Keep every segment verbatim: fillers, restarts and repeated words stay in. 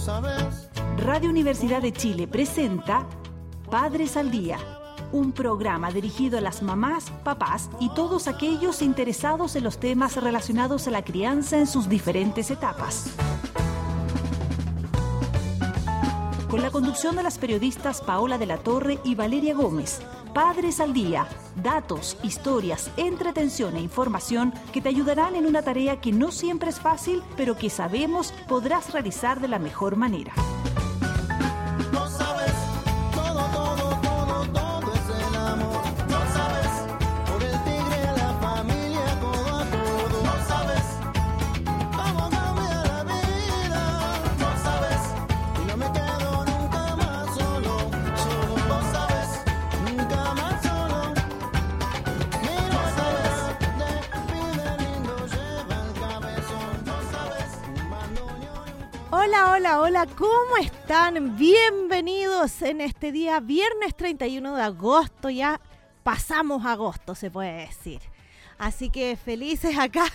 sabes. Radio Universidad de Chile presenta Padres al Día, un programa dirigido a las mamás, papás y todos aquellos interesados en los temas relacionados a la crianza en sus diferentes etapas. Con la conducción de las periodistas Paola de la Torre y Valeria Gómez. Padres al Día, datos, historias, entretención e información que te ayudarán en una tarea que no siempre es fácil, pero que sabemos podrás realizar de la mejor manera. No sabes, todo, todo, todo, todo es el amor. No sabes, por el tigre, la familia, codo a codo. No sabes, cómo cambia la vida. No sabes, y no me quedo nunca más solo, solo. No sabes, nunca más solo. Mira, sabes, de pibe lindo lleva el cabezón. No sabes, un bandoneón y un... Hola, hola, hola, ¿cómo están? Bienvenidos en este día, viernes treinta y uno de agosto, ya pasamos agosto, se puede decir. Así que felices acá,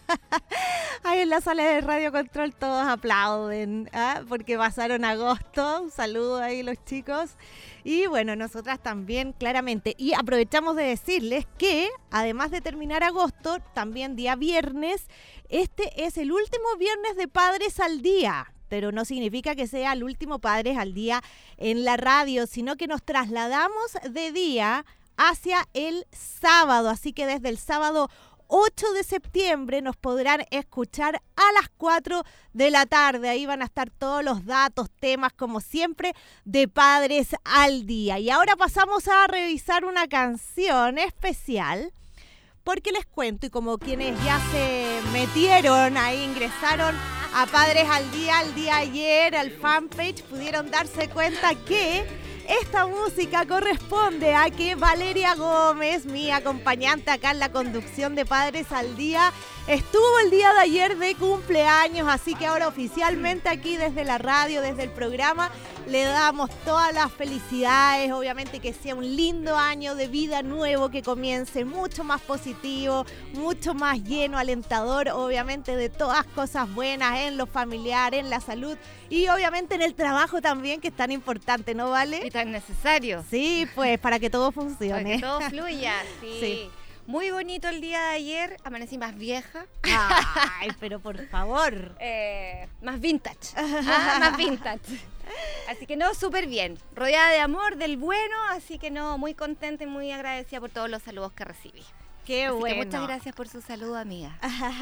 ahí en la sala de Radio Control todos aplauden, ¿ah? Porque pasaron agosto, un saludo ahí los chicos. Y bueno, nosotras también, claramente. Y aprovechamos de decirles que, además de terminar agosto, también día viernes, este es el último viernes de Padres al Día. Pero no significa que sea el último Padres al Día en la radio, sino que nos trasladamos de día hacia el sábado. Así que desde el sábado ocho de septiembre nos podrán escuchar a las cuatro de la tarde. Ahí van a estar todos los datos, temas, como siempre, de Padres al Día. Y ahora pasamos a revisar una canción especial, porque les cuento, y como quienes ya se metieron ahí, ingresaron a Padres al Día, el día ayer, al fanpage, pudieron darse cuenta que esta música corresponde a que Valeria Gómez, mi acompañante acá en la conducción de Padres al Día, estuvo el día de ayer de cumpleaños, así que ahora oficialmente aquí desde la radio, desde el programa, le damos todas las felicidades, obviamente que sea un lindo año de vida nuevo, que comience mucho más positivo, mucho más lleno, alentador, obviamente de todas cosas buenas en lo familiar, en la salud y obviamente en el trabajo también, que es tan importante, ¿no, Vale? Y tan necesario. Sí, pues para que todo funcione. Para que todo fluya, sí. Sí. Muy bonito el día de ayer, amanecí más vieja. Ay, pero por favor. Eh, más vintage, ah, más vintage. Así que no, súper bien, rodeada de amor, del bueno, así que no, muy contenta y muy agradecida por todos los saludos que recibí. Qué así bueno. Que muchas gracias por su saludo, amiga.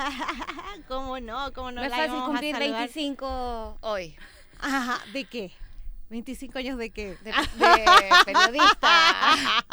¿Cómo no? ¿Cómo no? No es la fácil íbamos a cumplir saludar? veinticinco hoy. Ajá, ¿de qué? ¿veinticinco años de qué? De, de periodista.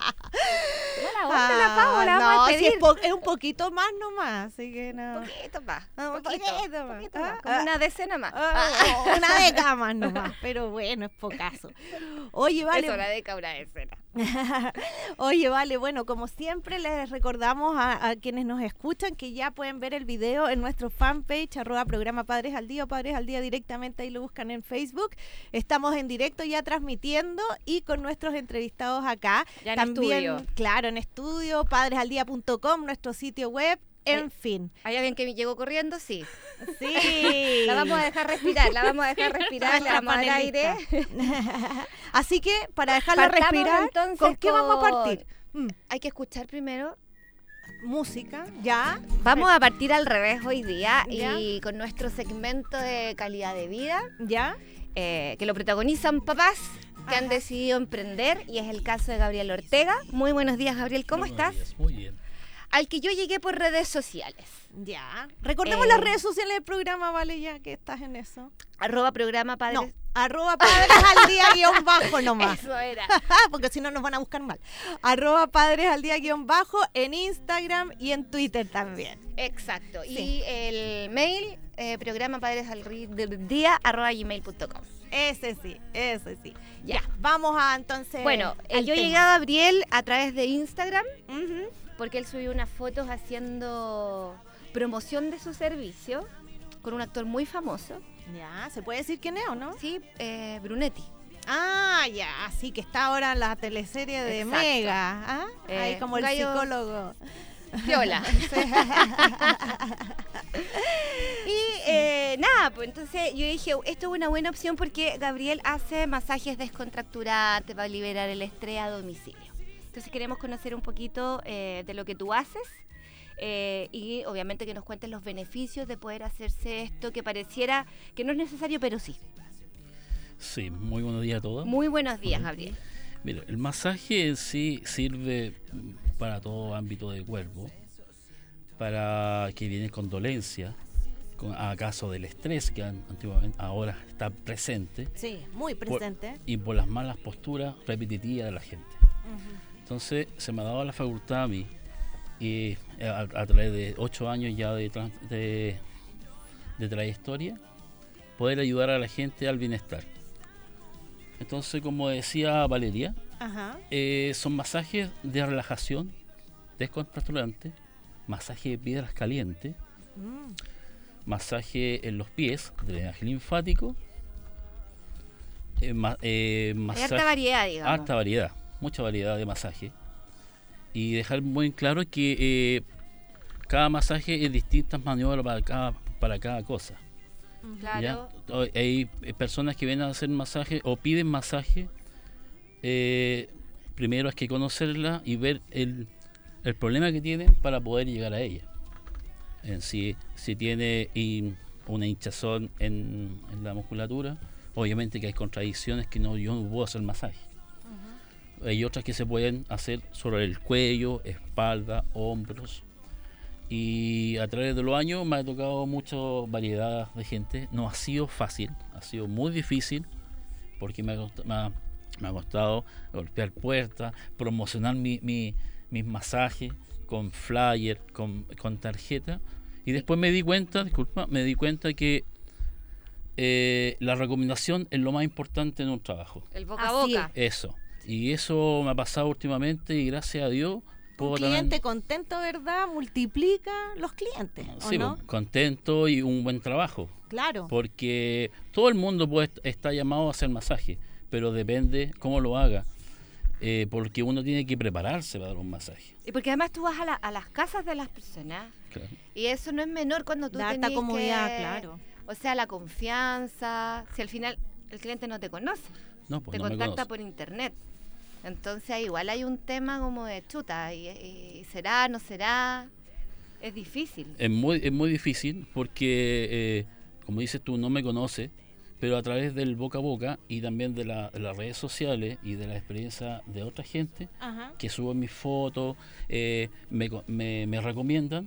No la onda, la pago, la no, vamos a si pedir. es, po- es un poquito más nomás, así que no. Un poquito más, Ah, un un poquito, poquito un más. poquito más, Ah, como ah. una decena más. Ah, una década más nomás, pero bueno, es pocaso. Oye, vale. Eso, la década, una decena. Oye, vale, bueno, como siempre les recordamos a, a quienes nos escuchan que ya pueden ver el video en nuestro fanpage, arroba programa Padres al Día o Padres al Día directamente, ahí lo buscan en Facebook. Estamos en directo ya transmitiendo y con nuestros entrevistados acá. Ya en También, estudio. claro, en estudio, padres al día punto com, nuestro sitio web, en fin. ¿Hay alguien que me llegó corriendo? Sí. Sí. La vamos a dejar respirar, la vamos a dejar respirar, le Nuestra vamos a dar aire. panelista. Así que, para dejarla Partamos, respirar, entonces, ¿con qué vamos a con- partir? Mm, Hay que escuchar primero. música, ¿ya? Vamos a partir al revés hoy día Ya. y con nuestro segmento de calidad de vida, ¿Ya? eh, que lo protagonizan papás que han Ajá. decidido emprender, y es el caso de Gabriel Ortega. Muy buenos días, Gabriel, ¿cómo Muy estás? buenos días, muy bien. Al que yo llegué por redes sociales. Ya. Recordemos Eh, las redes sociales del programa, vale, ya que estás en eso. Arroba programa padres. No, arroba padres al día guión bajo nomás. Eso era. Porque si no nos van a buscar mal. Arroba padres al día guión bajo en Instagram y en Twitter también. Exacto. Sí. Y el mail, eh, programa padres al día arroba gmail punto com. Ese sí, ese sí. Ya. Ya, vamos a entonces. Bueno, eh, al yo tema. llegué a Gabriel a través de Instagram Ujú. porque él subió unas fotos haciendo promoción de su servicio con un actor muy famoso, Ya, ¿se puede decir quién es o no? sí, eh, Brunetti. Ah, ya, sí, que está ahora en la teleserie de Exacto. Mega. ¿Ah? Eh, Ahí como el gallo- psicólogo. Piola. Y eh, nada, pues entonces yo dije, esto es una buena opción porque Gabriel hace masajes descontracturantes para liberar el estrés a domicilio. Entonces queremos conocer un poquito eh, de lo que tú haces eh, y obviamente que nos cuentes los beneficios de poder hacerse esto que pareciera que no es necesario, pero sí. Sí, muy buenos días a todos. Muy buenos días, Gabriel. Mira, el masaje en sí sirve para todo ámbito del cuerpo, para que vienen con dolencia, con, a caso del estrés que antiguamente ahora está presente. Sí, muy presente. Por, y por las malas posturas repetitivas de la gente. Uh-huh. Entonces se me ha dado la facultad a mí, y a, a través de ocho años ya de, de, de trayectoria, poder ayudar a la gente al bienestar. Entonces, como decía Valeria, Ajá. Eh, son masajes de relajación, descontracturante, masaje de piedras calientes, Mm. masaje en los pies, drenaje linfático, eh, ma, eh, Hay masaje, harta variedad, digamos. harta variedad, mucha variedad de masaje. Y dejar muy claro que eh, cada masaje es distintas maniobras para cada, para cada cosa. Claro. ¿Ya? Hay personas que vienen a hacer masaje o piden masaje. Eh, primero hay que conocerla y ver el, el problema que tienen para poder llegar a ella. En si, si tiene in, una hinchazón en, en la musculatura, obviamente que hay contradicciones que no, yo no puedo hacer masaje. Uh-huh. Hay otras que se pueden hacer sobre el cuello, espalda, hombros. Y a través de los años me ha tocado mucha variedad de gente. No ha sido fácil, ha sido muy difícil, porque me ha costado, me ha, me ha costado golpear puertas, promocionar mi, mi, mis masajes con flyer, con, con tarjeta. Y después me di cuenta, disculpa, me di cuenta que eh, la recomendación es lo más importante en un trabajo. El boca a Así boca. Eso. Y eso me ha pasado últimamente y gracias a Dios Un cliente contento, ¿verdad? Multiplica los clientes, ¿o sí, no? pues, contento y un buen trabajo. Claro. Porque todo el mundo puede, está llamado a hacer masaje, pero depende cómo lo haga. Eh, porque uno tiene que prepararse para dar un masaje. Y porque además tú vas a, la, a las casas de las personas. Claro. Y eso no es menor cuando tú Da tenés harta comodidad, que, claro. O sea, la confianza. Si al final el cliente no te conoce, No, pues te no me contacta conoce. por internet. Entonces igual hay un tema como de chuta. Y, y será, no será. Es difícil. Es muy, es muy difícil porque, eh, como dices tú, no me conoce, pero a través del boca a boca y también de, la, de las redes sociales y de la experiencia de otra gente Ajá. que suben mis fotos, eh, me, me, me recomiendan,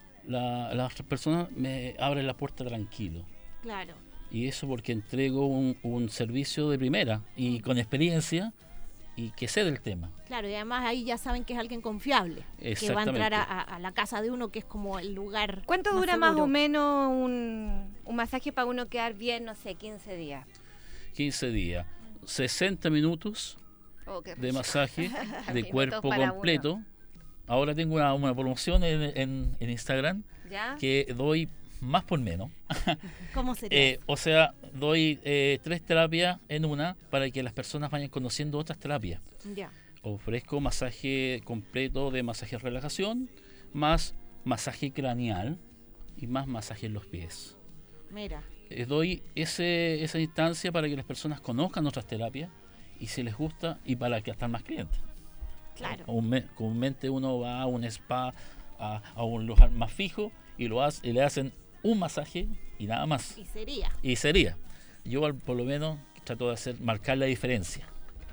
la, las otras personas me abren la puerta tranquilo. Claro. Y eso porque entrego un, un servicio de primera y con experiencia y que sé del tema. Claro, y además ahí ya saben que es alguien confiable, que va a entrar a, a, a la casa de uno, que es como el lugar. ¿Cuánto más dura más seguro? o menos un, un masaje para uno quedar bien, no sé, quince días? quince días, sesenta minutos Oh, qué de rico. masaje de Minutos cuerpo para completo. uno. Ahora tengo una, una promoción en, en, en Instagram ¿Ya? que doy más por menos. ¿Cómo sería? Eh, o sea, doy eh, tres terapias en una para que las personas vayan conociendo otras terapias. Ya. Ofrezco masaje completo de masaje de relajación, más masaje craneal y más masaje en los pies. Mira. Eh, doy ese, esa instancia para que las personas conozcan otras terapias y si les gusta y para que estén más clientes. Claro. Comúnme- Comúnmente uno va a un spa, a, a un lugar más fijo y, lo hace, y le hacen un masaje y nada más. Y sería. Y sería. Yo al- por lo menos trato de hacer marcar la diferencia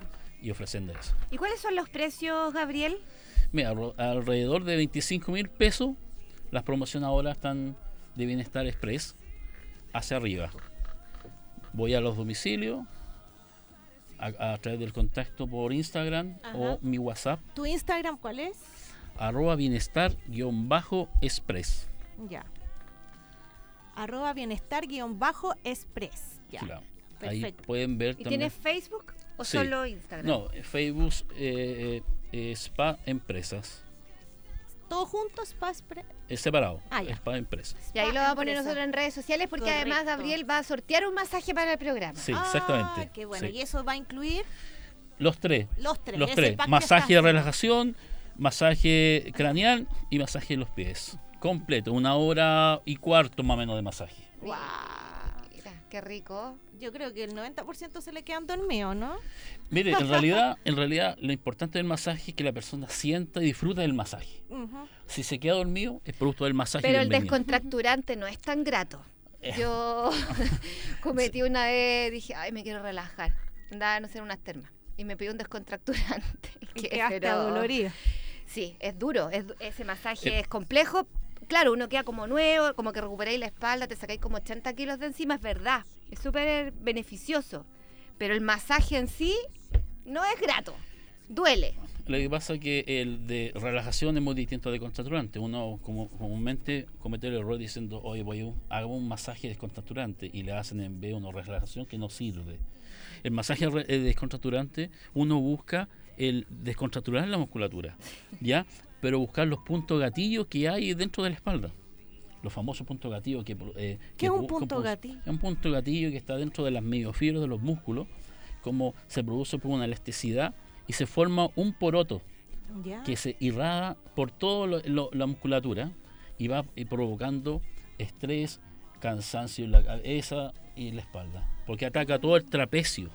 y ofreciendo eso. ¿Y cuáles son los precios, Gabriel? Mira, alro- alrededor de veinticinco mil pesos. Las promociones ahora están de Bienestar Express hacia arriba. Voy a los domicilios a, a través del contacto por Instagram Ajá. o mi WhatsApp, ¿Tu Instagram cuál es? arroba bienestar-express. Ya. Arroba bienestar guión bajo express. Ya. Claro. Ahí Perfecto. pueden ver ¿Y también. tienes Facebook o Sí. solo Instagram? No, Facebook eh, eh, Spa Empresas. ¿Todo junto? Spa Express? Es separado. Ah, ya. Spa Empresas. Y ahí lo vamos a poner Empresa. nosotros en redes sociales porque Correcto. además Gabriel va a sortear un masaje para el programa. Sí, Ah, exactamente. qué bueno. Sí. Y eso va a incluir Los tres. los tres. Los ese tres. pack que Masaje de está haciendo. relajación, masaje craneal y masaje de los pies. Completo, una hora y cuarto más o menos de masaje. Guau. Mira, qué rico. Yo creo que el noventa por ciento se le quedan dormidos, ¿no? Mire, en realidad, en realidad lo importante del masaje es que la persona sienta y disfruta del masaje. Ujú. Si se queda dormido es producto del masaje. Pero el bienvenido. descontracturante no es tan grato. Eh. Yo cometí una vez, dije, ay, me quiero relajar. Andaba, no sé, en unas termas. Y me pidió un descontracturante. Y que, quedaste pero- adolorido. Sí, es duro. Es, du- ese masaje Eh. es complejo. Claro, uno queda como nuevo, como que recuperáis la espalda, te sacáis como ochenta kilos de encima, es verdad. Es súper beneficioso. Pero el masaje en sí no es grato. Duele. Lo que pasa es que el de relajación es muy distinto al de descontracturante. Uno como, comúnmente comete el error diciendo, oye, voy a un- hago un masaje descontracturante y le hacen en vez una relajación que no sirve. El masaje re- eh, descontracturante, uno busca el descontracturar la musculatura, ¿ya? Pero buscar los puntos gatillos que hay dentro de la espalda. Los famosos puntos gatillos que... eh, ¿Qué que es un buscan punto pus- gatillo? Es un punto gatillo que está dentro de las miofibras de los músculos, como se produce por una elasticidad y se forma un poroto Ya. que se irradia por toda la musculatura y va eh, provocando estrés, cansancio en la cabeza y la espalda, porque ataca todo el trapecio.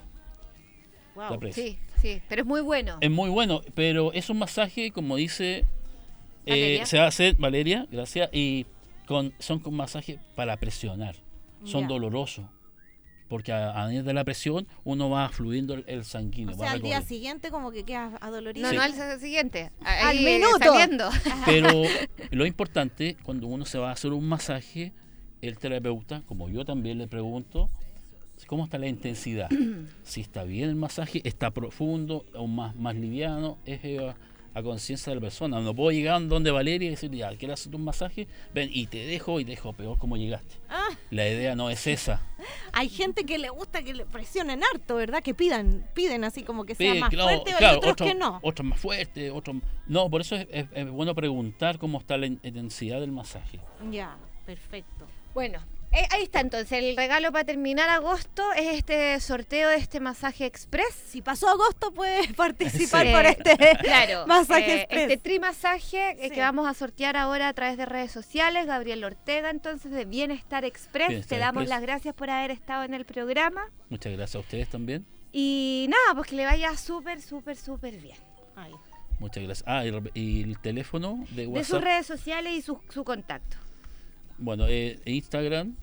Wow. trapecio. Sí, sí, pero es muy bueno. Es muy bueno, pero es un masaje, como dice, eh, Valeria. se hace, Valeria, gracias, y con, son con masajes para presionar, son Ya. dolorosos, porque a, a nivel de la presión uno va fluyendo el, el O sanguíneo. va sea, al día recorriendo. siguiente como que quedas adolorido. No, Sí. no, al siguiente. Al Ahí, minuto. Saliendo. Pero lo importante, cuando uno se va a hacer un masaje, el terapeuta, como yo también le pregunto, ¿cómo está la intensidad? Si está bien el masaje, está profundo o más, más liviano, es eh, a, a conciencia de la persona. No puedo llegar donde Valeria y decirle, ya, ¿quieres hacer un masaje? Ven, y te dejo y te dejo peor como llegaste. Ah, La idea no es esa. hay gente que le gusta que le presionen harto, ¿verdad? Que pidan, piden así como que sea Sí, más claro, fuerte, y claro, otros otros que no. otros más fuertes, otros... No, por eso es, es- es bueno preguntar cómo está la in- intensidad del masaje. Ya, perfecto. Bueno, eh, ahí está entonces. El regalo para terminar agosto es este sorteo de este masaje express. Si pasó agosto, puedes participar Sí. por este Claro, masaje eh, express. este trimasaje eh, Sí. que vamos a sortear ahora a través de redes sociales. Gabriel Ortega, entonces, de Bienestar Express. Bienestar Te damos Express. las gracias por haber estado en el programa. Muchas gracias a ustedes también. Y nada, pues que le vaya súper, súper, súper bien. Ay. Muchas gracias. Ah, y, rep- y el teléfono de De sus WhatsApp. redes sociales y su, su contacto. Bueno, eh, Instagram,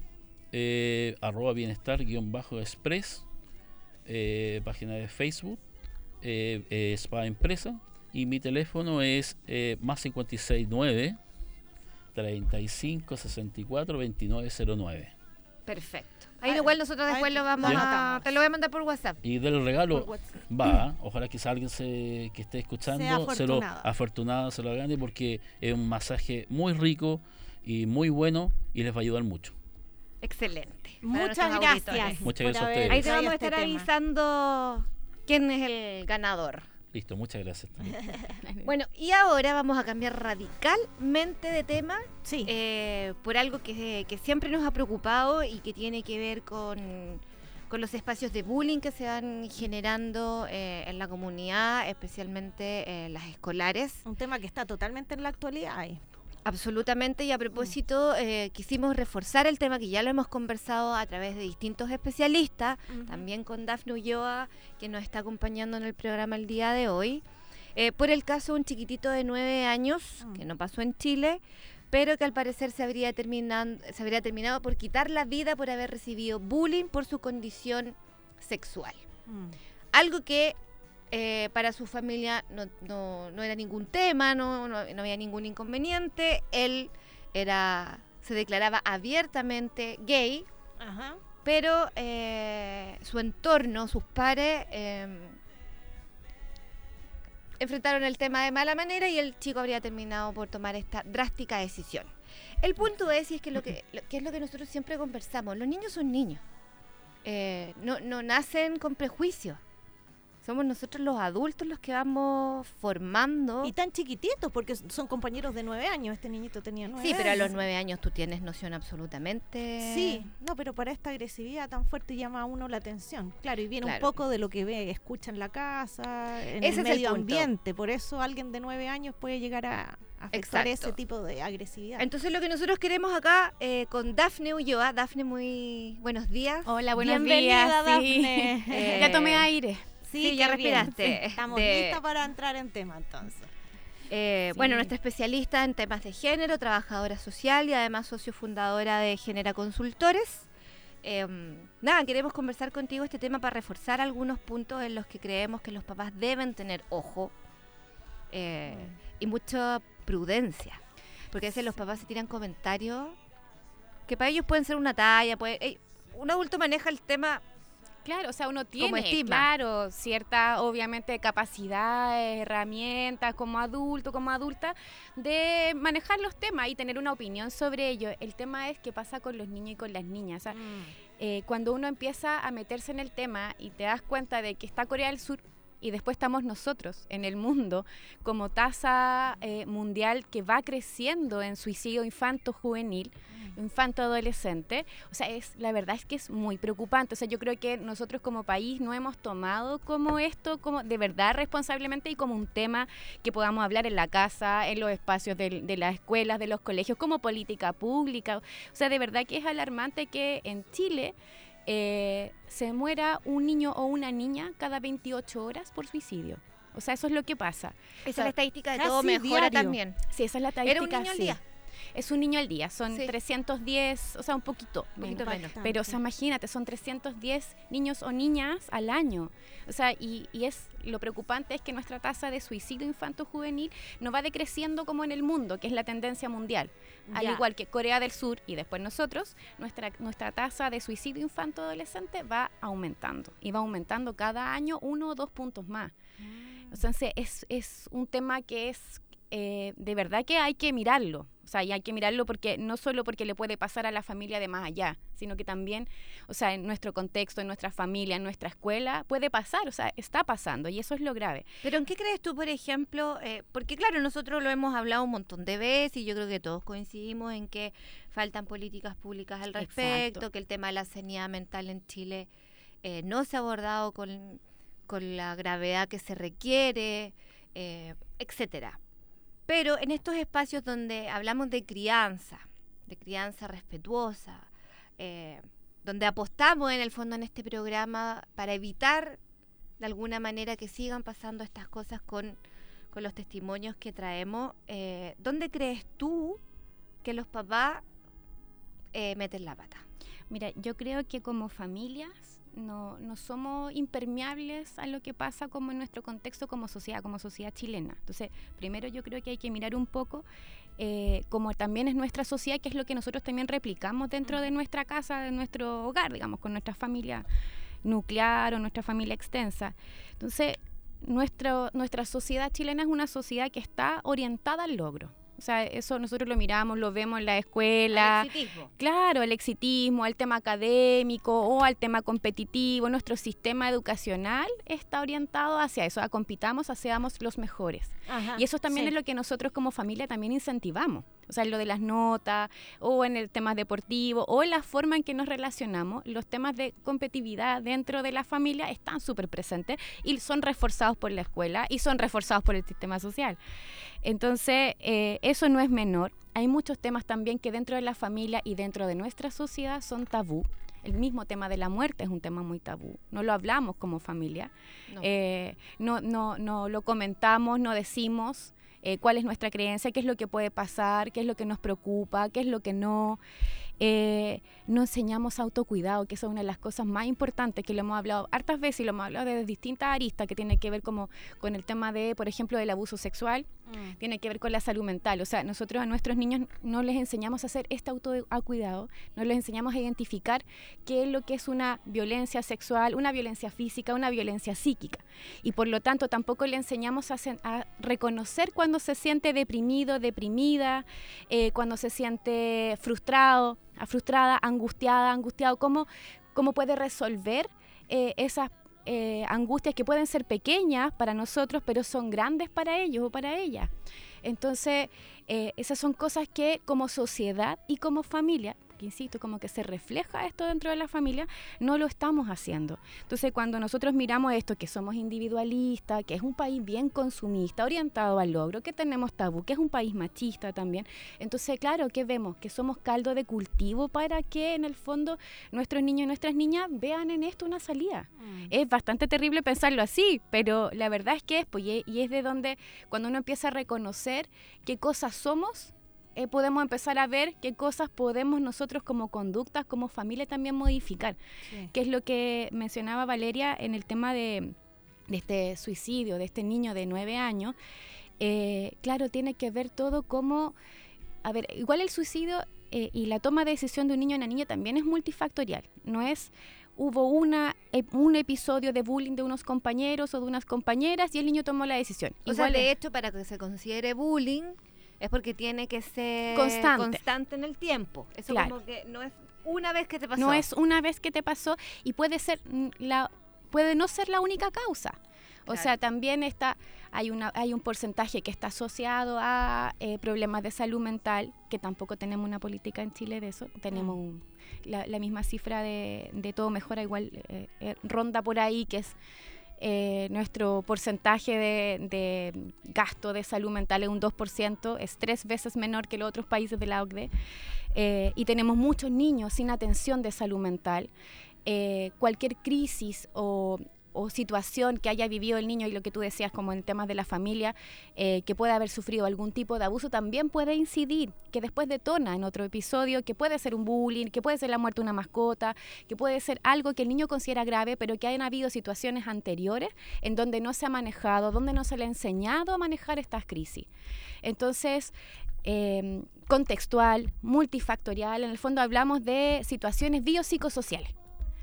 eh, arroba bienestar guión bajo express, eh, página de Facebook, eh, eh, Spa Empresa, y mi teléfono es eh, más cincuenta y seis nueve, treinta y cinco, sesenta y cuatro, veintinueve cero nueve. Perfecto. Ahí Ah, igual nosotros ahí después lo lo vamos a... anotamos. Te lo voy a mandar por WhatsApp. Y del regalo Por WhatsApp. va, ojalá que alguien se, que esté escuchando, Sea se lo afortunado. afortunado, se lo gane, porque es un masaje muy rico y muy bueno y les va a ayudar mucho. Excelente. Para Muchas nuestros gracias. auditores. Muchas por gracias a haber ustedes. Ahí te traído vamos a este estar tema. avisando quién es el ganador. Listo, muchas gracias. Bueno, y ahora vamos a cambiar radicalmente de tema Sí. eh, por algo que, que siempre nos ha preocupado y que tiene que ver con, con los espacios de bullying que se van generando eh, en la comunidad, especialmente eh, las escolares. Un tema que está totalmente en la actualidad. ahí. Absolutamente, y a propósito, eh, quisimos reforzar el tema que ya lo hemos conversado a través de distintos especialistas, Ujú. también con Dafne Ulloa, que nos está acompañando en el programa el día de hoy, eh, por el caso de un chiquitito de nueve años, Mm. que no pasó en Chile, pero que al parecer se habría, terminan- se habría terminado por quitar la vida por haber recibido bullying por su condición sexual. Mm. Algo que eh, para su familia no, no, no era ningún tema, no, no, no había ningún inconveniente. Él era, se declaraba abiertamente gay, Ajá. pero eh, su entorno, sus pares, eh, enfrentaron el tema de mala manera y el chico habría terminado por tomar esta drástica decisión. El punto es, y es que lo que, lo, que es lo que nosotros siempre conversamos, los niños son niños, eh, no, no nacen con prejuicios. Somos nosotros los adultos los que vamos formando. Y tan chiquititos, porque son compañeros de nueve años. Este niñito tenía nueve Sí, años. pero a los nueve años tú tienes noción absolutamente... Sí, no, pero para esta agresividad tan fuerte llama a uno la atención. Claro, y viene Claro. un poco de lo que ve, escucha en la casa, en Ese el es el medio punto. ambiente. Por eso alguien de nueve años puede llegar a afectar Exacto. ese tipo de agresividad. Entonces lo que nosotros queremos acá eh, con Dafne Ulloa, Dafne, muy buenos días. Hola, buenos Bienvenida, días. sí. Dafne. Eh, Ya tomé aire. sí, ya qué bien. respiraste. Estamos De- listas para entrar en tema entonces. Eh, Sí. Bueno, nuestra especialista en temas de género, trabajadora social y además socio fundadora de Genera Consultores. Eh, nada, queremos conversar contigo este tema para reforzar algunos puntos en los que creemos que los papás deben tener ojo eh, y mucha prudencia. Porque a veces los papás se tiran comentarios que para ellos pueden ser una talla. Puede, ey, un adulto maneja el tema. Claro, o sea, uno tiene, estima. claro, cierta, obviamente, capacidades, herramientas como adulto, como adulta, de manejar los temas y tener una opinión sobre ello. El tema es qué pasa con los niños y con las niñas. O sea, eh, cuando uno empieza a meterse en el tema y te das cuenta de que está Corea del Sur y después estamos nosotros en el mundo como tasa eh, mundial que va creciendo en suicidio infanto-juvenil, infanto-adolescente, o sea, es la verdad es que es muy preocupante. O sea, yo creo que nosotros como país no hemos tomado como esto, como de verdad responsablemente y como un tema que podamos hablar en la casa, en los espacios de, de las escuelas, de los colegios, como política pública. O sea, de verdad que es alarmante que en Chile eh, se muera un niño o una niña cada veintiocho horas por suicidio. O sea, eso es lo que pasa. Esa es la estadística de casi todo mejora diario. también. Sí, esa es la Era estadística. un niño al sí. día. Es un niño al día, son Sí. trescientos diez, o sea, un poquito, Un poquito menos. menos. Bastante. Pero, o sea, imagínate, son trescientos diez niños o niñas al año. O sea, y, y es lo preocupante es que nuestra tasa de suicidio infanto-juvenil no va decreciendo como en el mundo, que es la tendencia mundial. Al Ya. igual que Corea del Sur y después nosotros, nuestra, nuestra tasa de suicidio infanto-adolescente va aumentando. Y va aumentando cada año uno o dos puntos más. Entonces, es, es un tema que es... Eh, de verdad que hay que mirarlo, o sea, y hay que mirarlo porque no solo porque le puede pasar a la familia de más allá, sino que también, o sea, en nuestro contexto, en nuestra familia, en nuestra escuela, puede pasar, o sea, está pasando y eso es lo grave. Pero ¿en qué crees tú, por ejemplo? Eh, porque claro, nosotros lo hemos hablado un montón de veces y yo creo que todos coincidimos en que faltan políticas públicas al respecto, Exacto. que el tema de la sanidad mental en Chile eh, no se ha abordado con, con la gravedad que se requiere, eh, etcétera. Pero en estos espacios donde hablamos de crianza, de crianza respetuosa, eh, donde apostamos en el fondo en este programa para evitar de alguna manera que sigan pasando estas cosas con, con los testimonios que traemos, eh, ¿dónde crees tú que los papás eh, meten la pata? Mira, yo creo que como familias no, no somos impermeables a lo que pasa como en nuestro contexto como sociedad, como sociedad chilena. Entonces, primero yo creo que hay que mirar un poco eh, como también es nuestra sociedad, que es lo que nosotros también replicamos dentro de nuestra casa, de nuestro hogar, digamos, con nuestra familia nuclear o nuestra familia extensa. Entonces, nuestro, nuestra sociedad chilena es una sociedad que está orientada al logro. O sea, eso nosotros lo miramos, lo vemos en la escuela. Al exitismo. Claro, el exitismo, al tema académico o al tema competitivo. Nuestro sistema educacional está orientado hacia eso, a compitamos, a seamos los mejores. Ajá, Y eso también sí. es lo que nosotros como familia también incentivamos. O sea, en lo de las notas, o en el tema deportivo, o en la forma en que nos relacionamos, los temas de competitividad dentro de la familia están súper presentes y son reforzados por la escuela y son reforzados por el sistema social. Entonces, eh, eso no es menor. Hay muchos temas también que dentro de la familia y dentro de nuestra sociedad son tabú. El mismo tema de la muerte es un tema muy tabú. No lo hablamos como familia. No. Eh, no, no, no lo comentamos, no decimos eh, cuál es nuestra creencia, qué es lo que puede pasar, qué es lo que nos preocupa, qué es lo que no. Eh, no enseñamos autocuidado, que eso es una de las cosas más importantes que lo hemos hablado hartas veces y lo hemos hablado desde distintas aristas que tiene que ver como con el tema de, por ejemplo, del abuso sexual, Mm. tiene que ver con la salud mental. O sea, nosotros a nuestros niños no les enseñamos a hacer este autocuidado, no les enseñamos a identificar qué es lo que es una violencia sexual, una violencia física, una violencia psíquica. Y por lo tanto tampoco le enseñamos a, sen- a reconocer cuando se siente deprimido, deprimida, eh, cuando se siente frustrado, frustrada, angustiada, angustiado, cómo, cómo puede resolver eh, esas eh, angustias que pueden ser pequeñas para nosotros, pero son grandes para ellos o para ellas. Entonces, eh, esas son cosas que como sociedad y como familia, que insisto, como que se refleja esto dentro de la familia, no lo estamos haciendo. Entonces, cuando nosotros miramos esto, que somos individualistas, que es un país bien consumista, orientado al logro, que tenemos tabú, que es un país machista también, entonces, claro, ¿qué vemos? Que somos caldo de cultivo para que, en el fondo, nuestros niños y nuestras niñas vean en esto una salida. Mm. Es bastante terrible pensarlo así, pero la verdad es que es, pues, y, y es de donde, cuando uno empieza a reconocer qué cosas somos, Eh, podemos empezar a ver qué cosas podemos nosotros como conductas, como familia también modificar. Sí. Que es lo que mencionaba Valeria en el tema de, de este suicidio, de este niño de nueve años. Eh, claro, tiene que ver todo como... A ver, igual el suicidio eh, y la toma de decisión de un niño o una niña también es multifactorial. No es... Hubo una, un episodio de bullying de unos compañeros o de unas compañeras y el niño tomó la decisión. O igual sea, de hecho, para que se considere bullying... Es porque tiene que ser constante, constante en el tiempo. Eso claro. Como que no es una vez que te pasó. No es una vez que te pasó y puede ser la puede no ser la única causa. O claro. sea, también está hay una hay un porcentaje que está asociado a eh, problemas de salud mental, que tampoco tenemos una política en Chile de eso. Tenemos mm. un, la, la misma cifra de, de todo mejora, igual eh, eh, ronda por ahí, que es Eh, nuestro porcentaje de, de gasto de salud mental es un dos por ciento, es tres veces menor que los otros países de la O C D E, eh, y tenemos muchos niños sin atención de salud mental. Eh, cualquier crisis o, o situación que haya vivido el niño, y lo que tú decías como en temas de la familia, eh, que pueda haber sufrido algún tipo de abuso, también puede incidir, que después detona en otro episodio, que puede ser un bullying, que puede ser la muerte de una mascota, que puede ser algo que el niño considera grave, pero que hayan habido situaciones anteriores en donde no se ha manejado, donde no se le ha enseñado a manejar estas crisis. Entonces, eh, contextual, multifactorial, en el fondo hablamos de situaciones biopsicosociales.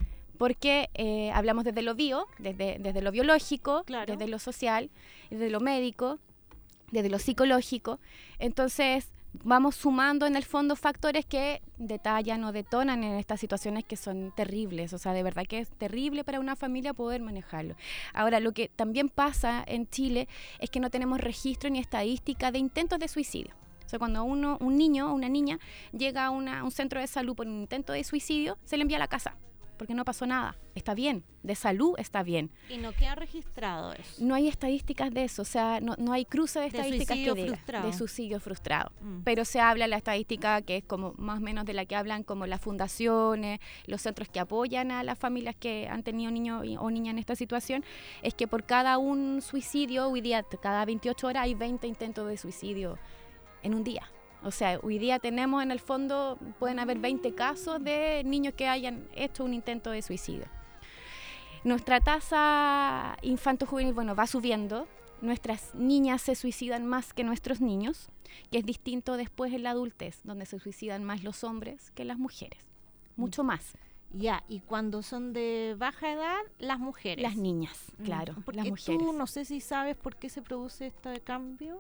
Porque eh, hablamos desde lo bio, desde, desde lo biológico, claro. desde lo social, desde lo médico, desde lo psicológico. Entonces, vamos sumando en el fondo factores que detallan o detonan en estas situaciones que son terribles. O sea, de verdad que es terrible para una familia poder manejarlo. Ahora, lo que también pasa en Chile es que no tenemos registro ni estadística de intentos de suicidio. O sea, cuando uno, un niño o una niña llega a una, un centro de salud por un intento de suicidio, se le envía a la casa. Porque no pasó nada, está bien, de salud está bien. Y no queda registrado eso. No hay estadísticas de eso, o sea, no, no hay cruce de estadísticas de que diga, frustrado. de suicidio frustrado. Mm. Pero se habla la estadística que es como más o menos de la que hablan como las fundaciones, los centros que apoyan a las familias que han tenido niños o niñas en esta situación, es que por cada un suicidio, hoy día, cada veintiocho horas hay veinte intentos de suicidio en un día. O sea, hoy día tenemos en el fondo, pueden haber veinte casos de niños que hayan hecho un intento de suicidio. Nuestra tasa infanto-juvenil, bueno, va subiendo. Nuestras niñas se suicidan más que nuestros niños, que es distinto después en la adultez, donde se suicidan más los hombres que las mujeres. Mucho más. Ya, y cuando son de baja edad, las mujeres. Las niñas, claro, mm. Porque las mujeres. tú no sé si sabes por qué se produce este cambio.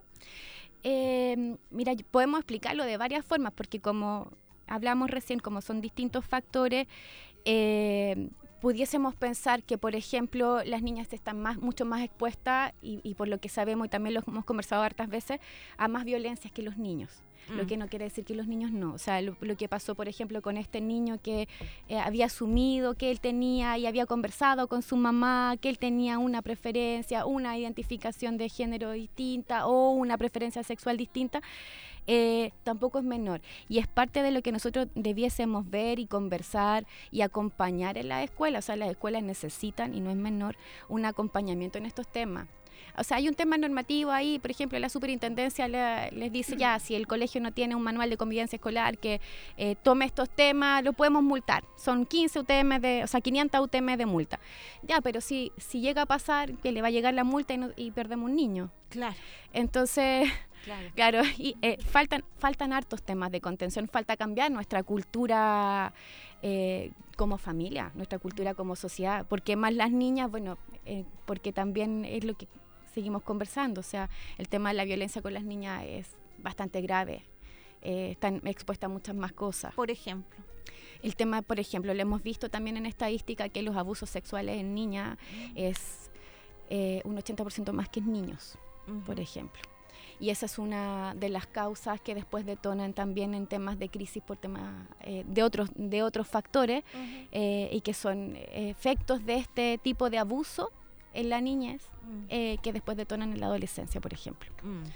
Eh, mira, podemos explicarlo de varias formas, porque como hablamos recién, como son distintos factores, eh, pudiésemos pensar que, por ejemplo, las niñas están más, mucho más expuestas, y, y por lo que sabemos, y también lo hemos conversado hartas veces, a más violencias que los niños. Mm. Lo que no quiere decir que los niños no. O sea, lo, lo que pasó, por ejemplo, con este niño que eh, había asumido que él tenía y había conversado con su mamá, que él tenía una preferencia, una identificación de género distinta o una preferencia sexual distinta, eh, tampoco es menor. Y es parte de lo que nosotros debiésemos ver y conversar y acompañar en la escuela. O sea, las escuelas necesitan, y no es menor, un acompañamiento en estos temas. O sea, hay un tema normativo ahí, por ejemplo, la superintendencia le, les dice ya, si el colegio no tiene un manual de convivencia escolar que eh, tome estos temas, lo podemos multar. Son quince U T M, de, o sea, quinientas U T M de multa. Ya, pero si, si llega a pasar, que le va a llegar la multa y, no, y perdemos un niño. Claro. Entonces, claro, claro y eh, faltan, faltan hartos temas de contención, falta cambiar nuestra cultura eh, como familia, nuestra cultura como sociedad, porque más las niñas, bueno, eh, porque también es lo que seguimos conversando, o sea, el tema de la violencia con las niñas es bastante grave, eh, están expuestas a muchas más cosas. Por ejemplo. El tema, por ejemplo, lo hemos visto también en estadística que los abusos sexuales en niñas es eh, un ochenta por ciento más que en niños, uh-huh. por ejemplo. Y esa es una de las causas que después detonan también en temas de crisis por temas eh, de otros de otros factores uh-huh. eh, y que son eh, efectos de este tipo de abuso en la niñez uh-huh. eh, que después detonan en la adolescencia, por ejemplo. Uh-huh.